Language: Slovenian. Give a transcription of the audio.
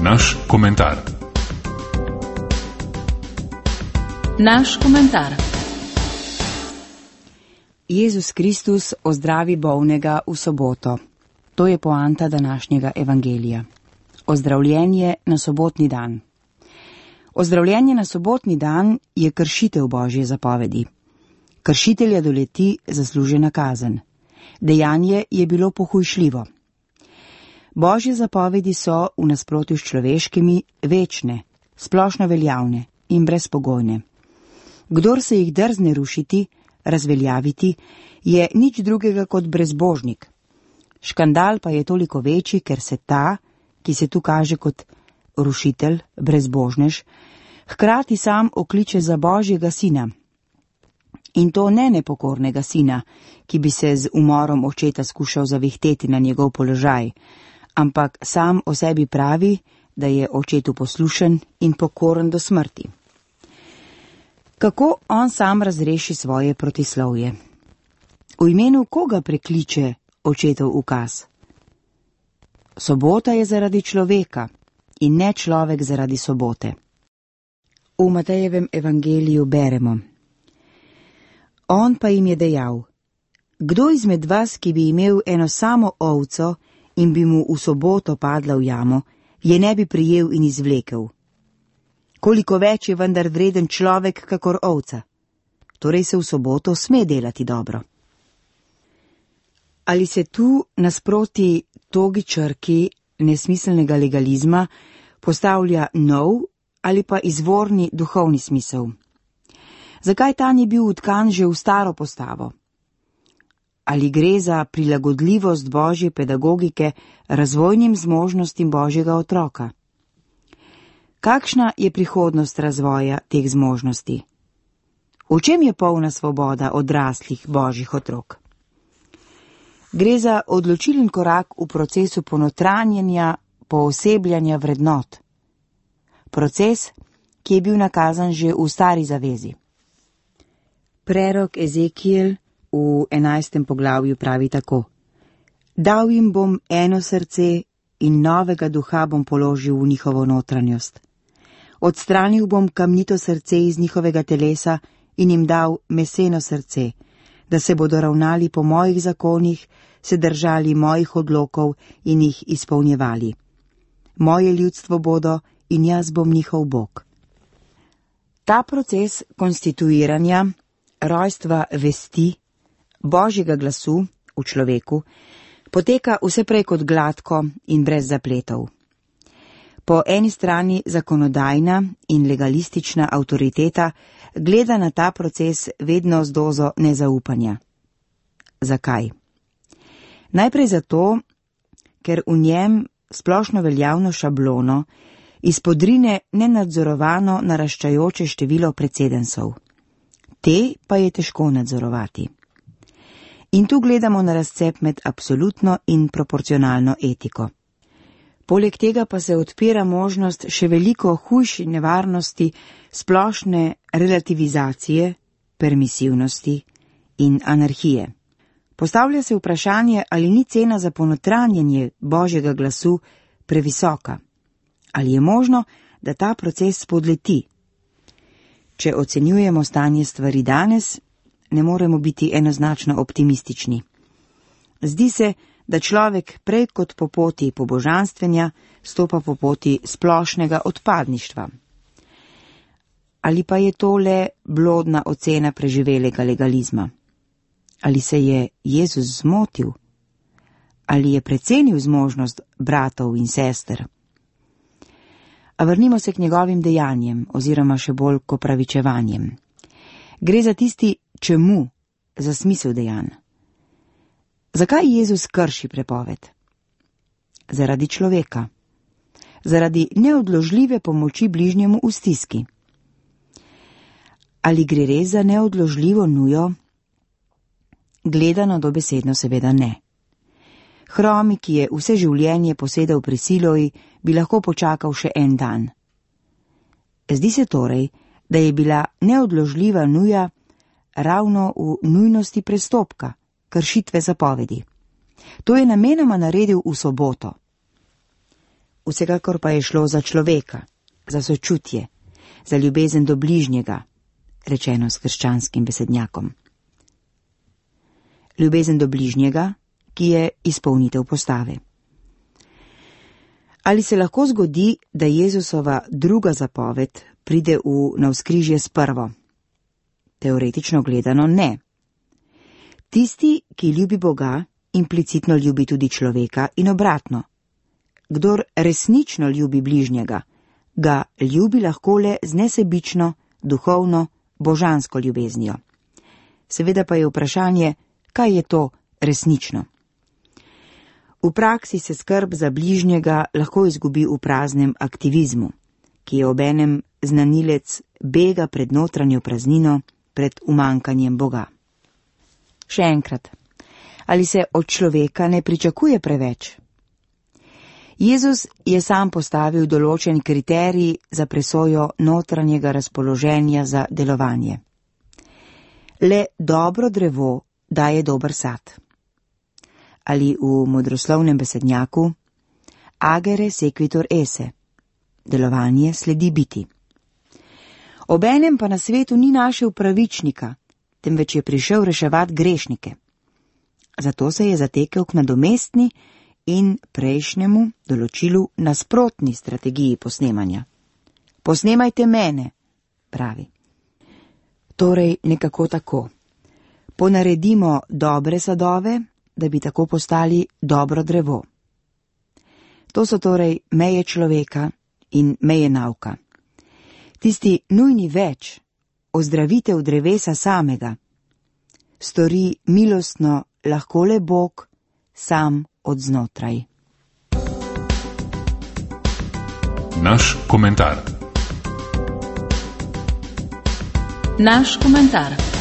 Naš komentar. Naš komentar. Jezus Kristus ozdravi bolnega v soboto. To je poanta današnjega evangelija. Ozdravljenje na sobotni dan. Ozdravljenje na sobotni dan je kršitev Božje zapovedi. Kršitelja doleti zaslužena kazen. Dejanje je bilo pohujšljivo. Božje zapovedi so v nasprotju s človeškimi večne, splošno veljavne in brezpogojne. Kdor se jih drzne rušiti, razveljaviti, je nič drugega kot brezbožnik. Škandal pa je toliko večji, ker se ta, ki se tu kaže kot rušitelj, brezbožnež, hkrati sam okliče za Božjega sina. In to ne nepokornega sina, ki bi se z umorom očeta skušal zavihteti na njegov položaj, ampak sam o sebi pravi, da je očetu poslušen in pokoren do smrti. Kako on sam razreši svoje protislovje? V imenu koga prekliče očetov ukaz? Sobota je zaradi človeka in ne človek zaradi sobote. V Matejevem evangeliju beremo: On pa jim je dejal: Kdo izmed vas, ki bi imel eno samo ovco in bi mu v soboto padla v jamo, je ne bi prijel in izvlekel? Koliko več je vendar vreden človek kakor ovca? Torej se v soboto sme delati dobro. Ali se tu nasproti togi črki nesmiselnega legalizma postavlja nov ali pa izvorni duhovni smisel? Zakaj ta ni bil vtkan že v staro postavo? Ali gre za prilagodljivost Božje pedagogike razvojnim zmožnostim Božjega otroka? Kakšna je prihodnost razvoja teh zmožnosti? V čem je polna svoboda odraslih Božjih otrok? Gre za odločilen korak v procesu ponotranjenja, poosebljanja vrednot. Proces, ki je bil nakazan že v stari zavezi. Prerok Ezekiel v 11. poglavju pravi tako: Dal jim bom eno srce in novega duha bom položil v njihovo notranjost. Odstranil bom kamnito srce iz njihovega telesa in jim dal meseno srce, da se bodo ravnali po mojih zakonih, se držali mojih odlokov in jih izpolnjevali. Moje ljudstvo bodo in jaz bom njihov Bog. Ta proces konstituiranja, rojstva vesti, Božjega glasu v človeku, poteka vse prej kot gladko in brez zapletov. Po eni strani zakonodajna in legalistična avtoriteta gleda na ta proces vedno z dozo nezaupanja. Zakaj? Najprej zato, ker v njem splošno veljavno šablono izpodrine nenadzorovano naraščajoče število precedensov. Te pa je težko nadzorovati. In tu gledamo na razcep med absolutno in proporcionalno etiko. Poleg tega pa se odpira možnost še veliko hujši nevarnosti splošne relativizacije, permisivnosti in anarhije. Postavlja se vprašanje, ali ni cena za ponotranjenje Božjega glasu previsoka, ali je možno, da ta proces spodleti. Če ocenjujemo stanje stvari danes, ne moremo biti enoznačno optimistični. Zdi se, da človek prej kot po poti pobožanstvenja stopa po poti splošnega odpadništva. Ali pa je to le blodna ocena preživelega legalizma? Ali se je Jezus zmotil? Ali je precenil zmožnost bratov in sester? A vrnimo se k njegovim dejanjem oziroma še bolj k opravičevanjem. Gre za tisti čemu, za smisel dejanj. Zakaj Jezus krši prepoved? Zaradi človeka. Zaradi neodložljive pomoči bližnjemu v stiski. Ali gre res za neodložljivo nujo? Gledano dobesedno seveda ne. Hromi, ki je vse življenje posedal pri Siloji, bi lahko počakal še en dan. Zdi se torej, da je bila neodložljiva nuja ravno v nujnosti prestopka, kršitve zapovedi. To je namenoma naredil v soboto. vsekakor pa je šlo za človeka, za sočutje, za ljubezen do bližnjega, rečeno s krščanskim besednjakom. Ljubezen do bližnjega, ki je izpolnitev postave. Ali se lahko zgodi, da Jezusova druga zapoved pride v navzkrižje s prvo? Teoretično gledano ne. Tisti, ki ljubi Boga, implicitno ljubi tudi človeka in obratno. Kdor resnično ljubi bližnjega, ga ljubi lahko le z nesebično, duhovno, božansko ljubeznijo. Seveda pa je vprašanje, kaj je to resnično. V praksi se skrb za bližnjega lahko izgubi v praznem aktivizmu, ki je obenem znanilec bega pred notranjo praznino, pred umankanjem Boga. Še enkrat, ali se od človeka ne pričakuje preveč? Jezus je sam postavil določen kriterij za presojo notranjega razpoloženja za delovanje. Le dobro drevo daje dober sad. Ali v modroslovnem besednjaku agere sequitur esse, delovanje sledi biti. Obenem pa na svetu ni našel pravičnika, temveč je prišel reševati grešnike. Zato se je zatekel k nadomestni in prejšnjemu določilu nasprotni strategiji posnemanja. Posnemajte mene, pravi. Torej nekako tako. Ponaredimo dobre sadove, da bi tako postali dobro drevo. To so torej meje človeka in meje nauka. Tisti nujni več, ozdravitev drevesa samega, stori milostno lahko le Bog sam od znotraj. Naš komentar. Naš komentar.